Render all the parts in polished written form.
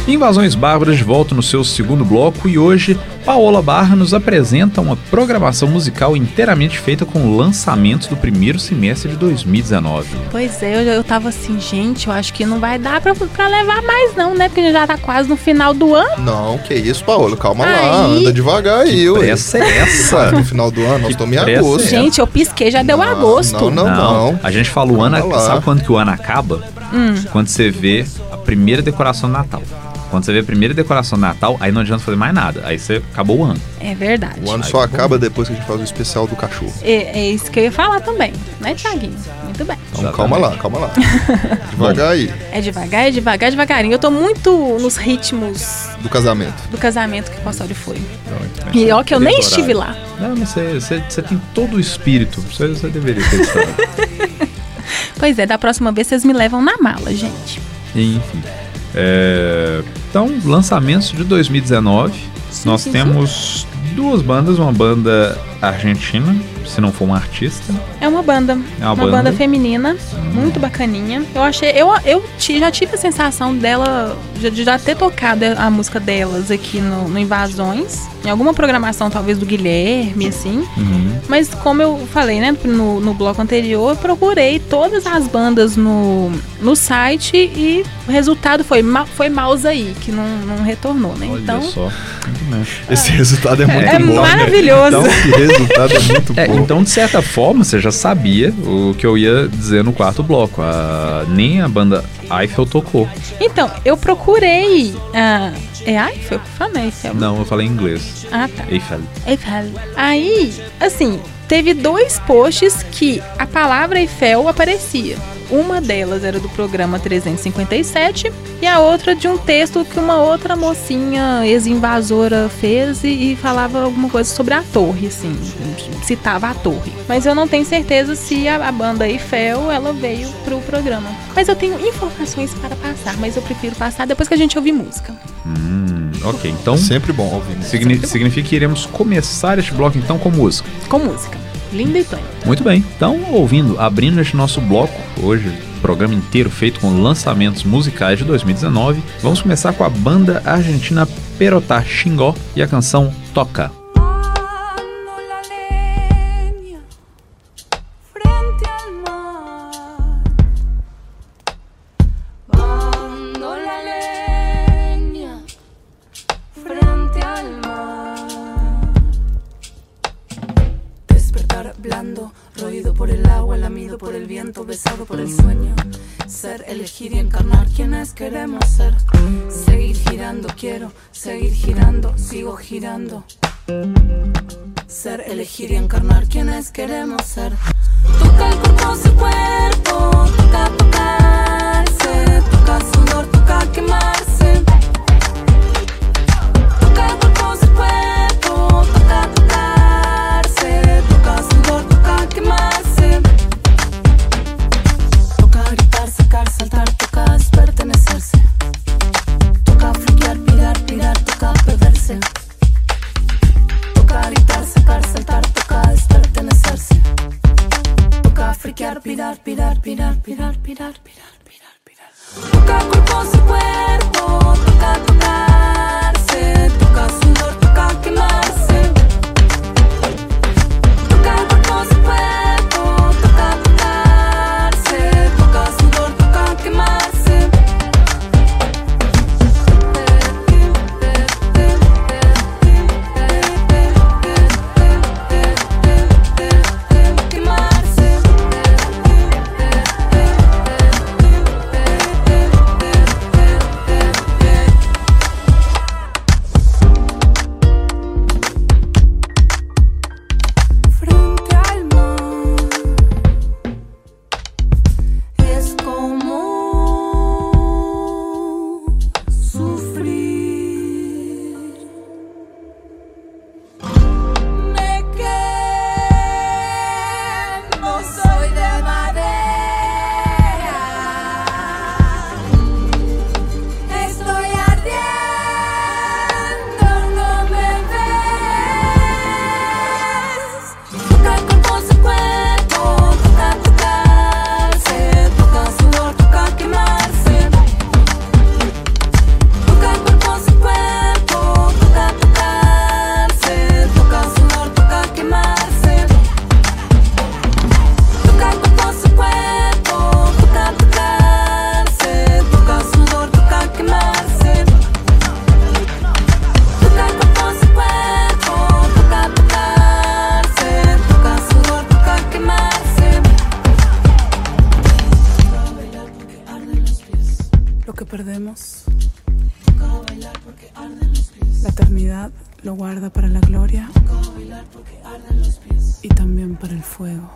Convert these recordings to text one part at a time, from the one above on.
Invasões Bárbaras de volta no seu segundo bloco e hoje Paola Barra nos apresenta uma programação musical inteiramente feita com lançamentos do primeiro semestre de 2019. Pois é, eu tava assim, gente, eu acho que não vai dar pra levar mais não, né? Porque a gente já tá quase no final do ano. Não, que isso, Paola, calma lá, anda devagar aí. Que pressa é essa? No final do ano, nós estamos em agosto. Gente, eu pisquei, já deu agosto. Não. A gente fala o ano, sabe quando que o ano acaba? Quando você vê a primeira decoração do Natal. Quando você vê a primeira decoração do Natal, aí não adianta fazer mais nada. Aí você acabou o ano. É verdade. O ano só acaba depois que a gente faz o especial do cachorro. É isso que eu ia falar também, né, Thiaguinho? Muito bem. Então calma lá. Devagar aí. É devagar, devagarinho. Eu tô muito nos ritmos do casamento que o Pastor foi. E ó que eu nem estive lá. Não, mas você tem todo o espírito. Você deveria ter estado. Pois é, da próxima vez vocês me levam na mala, gente. Enfim. Então, lançamentos de 2019. Nós temos duas bandas, uma banda argentina, se não for uma artista. É uma banda feminina, muito bacaninha. Eu já tive a sensação dela, de já ter tocado a música delas aqui no Invasões, em alguma programação talvez do Guilherme, assim. Mas como eu falei, né, no bloco anterior, eu procurei todas as bandas no site e o resultado foi Mouse aí, que não retornou, né? Olha então, só. Esse resultado é muito bom. Maravilhoso. Então, esse resultado é muito bom. Então, de certa forma, você já sabia o que eu ia dizer no quarto bloco. Nem a banda Eiffel tocou. Então, eu procurei... É Eiffel? Fala Eiffel. Não, eu falei em inglês. Ah, tá. Eiffel. Aí, assim, teve 2 posts que a palavra Eiffel aparecia. Uma delas era do programa 357 e a outra de um texto que uma outra mocinha ex-invasora fez e falava alguma coisa sobre a torre, assim, citava a torre. Mas eu não tenho certeza se a banda Eiffel, ela veio pro programa. Mas eu tenho informações para passar, mas eu prefiro passar depois que a gente ouvir música. Ok, então... Sempre bom ouvir música. Significa que iremos começar este bloco, então, com música. Com música. Linda e plena. Muito bem, então abrindo este nosso bloco, hoje, programa inteiro feito com lançamentos musicais de 2019, vamos começar com a banda argentina Perotar Xingó e a canção Toca. Roído por el agua, lamido por el viento, besado por el sueño. Ser, elegir y encarnar quienes queremos ser. Seguir girando, quiero seguir girando, sigo girando. Ser, elegir y encarnar quienes queremos ser. Toca el cuerpo, su cuerpo, toca tocarse, toca sudor, toca quemarse. Toca el cuerpo, su cuerpo, toca tocarse, toca sudor, toca quemarse. Toca gritar, sacar, saltar, toca despertenecerse. Toca friquear, pirar, pirar, toca perderse. Toca gritar, sacar, saltar, toca despertenecerse. Toca friquear, pirar, pirar, pirar, pirar, pirar, pirar. perdemos, la eternidad lo guarda para la gloria y también para el fuego.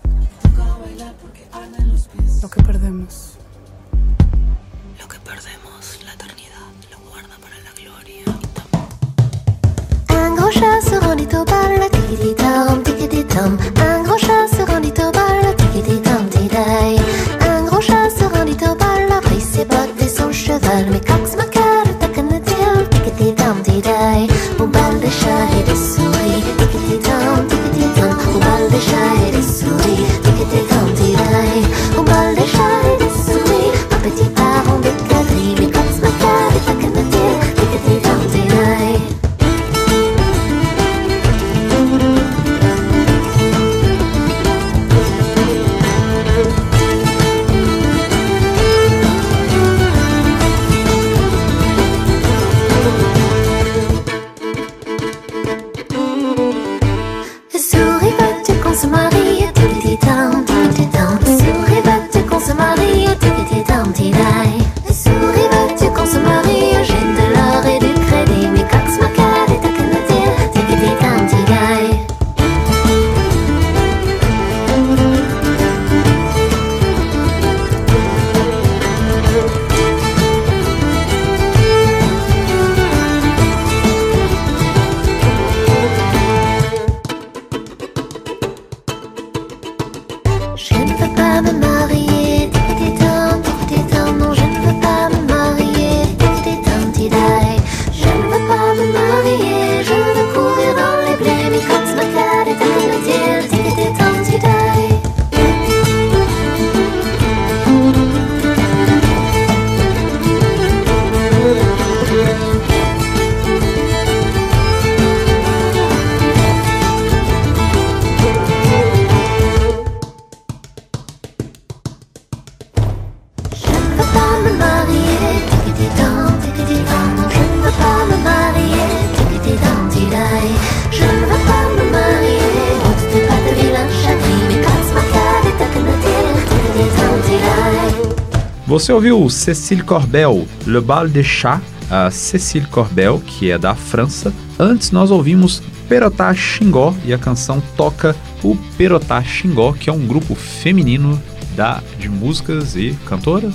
Lo que perdemos, la eternidad lo guarda para la gloria y también. Un gros chat se rendit au bal, tiki-ti-tam, tiki-ti-tam. Un gros chat se rendit au bal, tiki-ti-tam, ti-day. Un gros chat se rendit au bal, a pris ses bottes et son cheval. Mais cox macar, tacanne-t-il, tiki-ti-tam, ti-day. Au bal des chats et des souris, tiki-ti-tam, tiki-ti-tam. Au bal des chats et des souris, tiki-ti-tam, ti-day. Au bal des chats et des souris, un petit parent de quadrille. Mais cox macar, tacanne-t-il, tiki-ti-tam, ti-day. Souris, vas-tu qu'on se marie, tiki-ti-tam, tiki-ti-tam. Souris, vas-tu qu'on se marie, tiki-ti-tam, ti-day. Souris, vas-tu qu'on se marie, j'ai de l'or et du crédit. Mais cox macar et tacanne-t-il, tiki-ti-tam, ti-day. Je ne veux pas me marier, tiki-ti-tam, tiki-ti-tam. Non, je ne veux pas me marier, tiki-ti-tam, ti-day. Je ne veux pas me marier, je veux courir dans les blés. Mais cox macar et tacanne-t-il, tiki-ti-tam, ti-day. Je ne veux pas me marier, tiki-ti-tam, tiki-ti-tam. Non, je ne veux pas me marier, tiki-ti-tam, ti-day. Je ne veux pas me marier, on ne fait pas de vilain chagrin. Mais cox macar et tacanne-t-il, tiki-ti-tam, ti-day. Você ouviu Cécile Corbel, Le Bal des Chats, a Cécile Corbel, que é da França. Antes nós ouvimos Perotá Xingó e a canção toca o Perotá Xingó, que é um grupo feminino de músicas e cantoras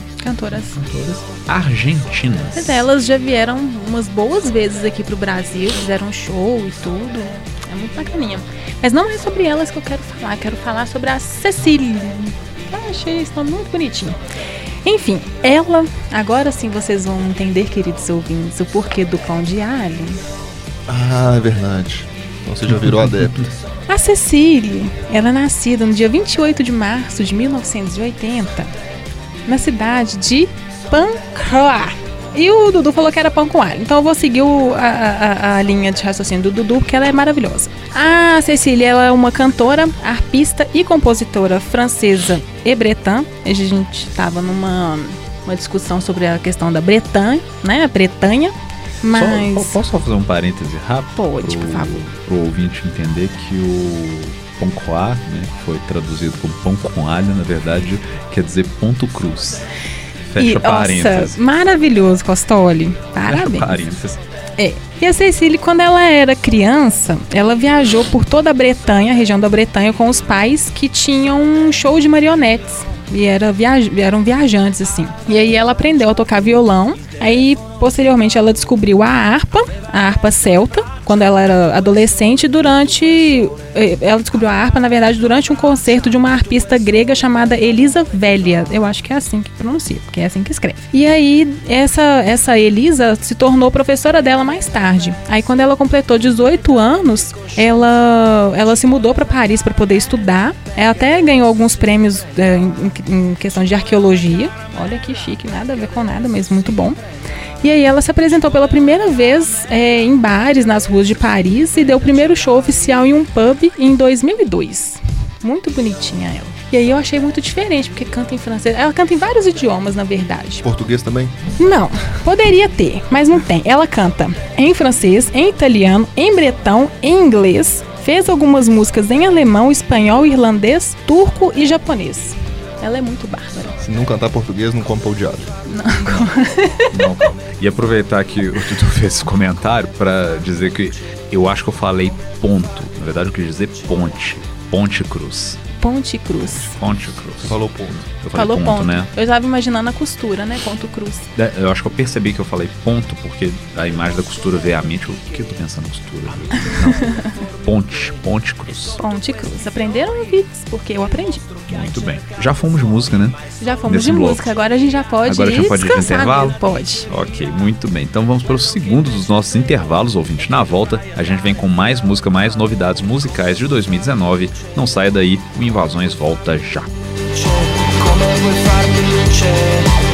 argentinas. Mas elas já vieram umas boas vezes aqui pro Brasil, fizeram show e tudo. É muito bacaninha. Mas não é sobre elas que eu quero falar sobre a Cecília. Eu achei esse nome muito bonitinho. Enfim, ela, agora sim vocês vão entender, queridos ouvintes, o porquê do pão de alho. Ah, é verdade. Então você já virou adepto. A Cecília, ela é nascida no dia 28 de março de 1980, na cidade de Pancroa. E o Dudu falou que era pão com alho. Então eu vou seguir a linha de raciocínio do Dudu, porque ela é maravilhosa. A Cecília, ela é uma cantora, arpista e compositora francesa e bretã. A gente estava numa discussão sobre a questão da Bretanha, né? A Bretanha. Mas... Posso só fazer um parêntese rápido? Pode, por favor. Para o ouvinte entender que o pão com alho, né, que foi traduzido como pão com alho, na verdade quer dizer ponto cruz. Fecha parênteses. Nossa, maravilhoso, Costoli. Parabéns. Fecha parênteses. E a Cecília, quando ela era criança, ela viajou por toda a Bretanha, a região da Bretanha, com os pais que tinham um show de marionetes. E eram viajantes, assim. E aí ela aprendeu a tocar violão. Aí, posteriormente, ela descobriu a harpa celta, quando ela era adolescente. Ela descobriu a harpa, na verdade, durante um concerto de uma arpista grega chamada Elisa Velha. Eu acho que é assim que pronuncia, porque é assim que escreve. E aí, essa Elisa se tornou professora dela mais tarde. Aí, quando ela completou 18 anos, ela se mudou para Paris para poder estudar. Ela até ganhou alguns prêmios em questão de arqueologia. Olha que chique, nada a ver com nada, mas muito bom. E aí ela se apresentou pela primeira vez em bares nas ruas de Paris e deu o primeiro show oficial em um pub em 2002. Muito bonitinha ela. E aí eu achei muito diferente, porque canta em francês. Ela canta em vários idiomas, na verdade. Português também? Não, poderia ter, mas não tem. Ela canta em francês, em italiano, em bretão, em inglês. Fez algumas músicas em alemão, espanhol, irlandês, turco e japonês. Ela é muito bárbara. Se não cantar português, não come pão de alho. Não, calma. E aproveitar que o Tutu fez esse comentário pra dizer que eu acho que eu falei ponto. Na verdade, eu quis dizer ponte. Ponte Cruz. Ponte Cruz. Ponte Cruz. Você falou ponto. Eu falei Falou ponto, né? Eu estava imaginando a costura, né? Ponto Cruz. Eu acho que eu percebi que eu falei ponto, porque a imagem da costura veio à mente. O que eu tô pensando em costura? Não. Ponte Cruz. Ponte Cruz. Aprenderam, ouvintes? Porque eu aprendi. Muito bem. Já fomos de música, né? Já fomos Nesse de bloco. música, agora a gente já pode Agora já pode ir de descansar, intervalo? né? Pode. Ok, muito bem. Então vamos para o segundo dos nossos intervalos, ouvinte. Na volta, a gente vem com mais música, mais novidades musicais de 2019. Não saia daí, o Invasões volta já. Come vuoi farmi luce?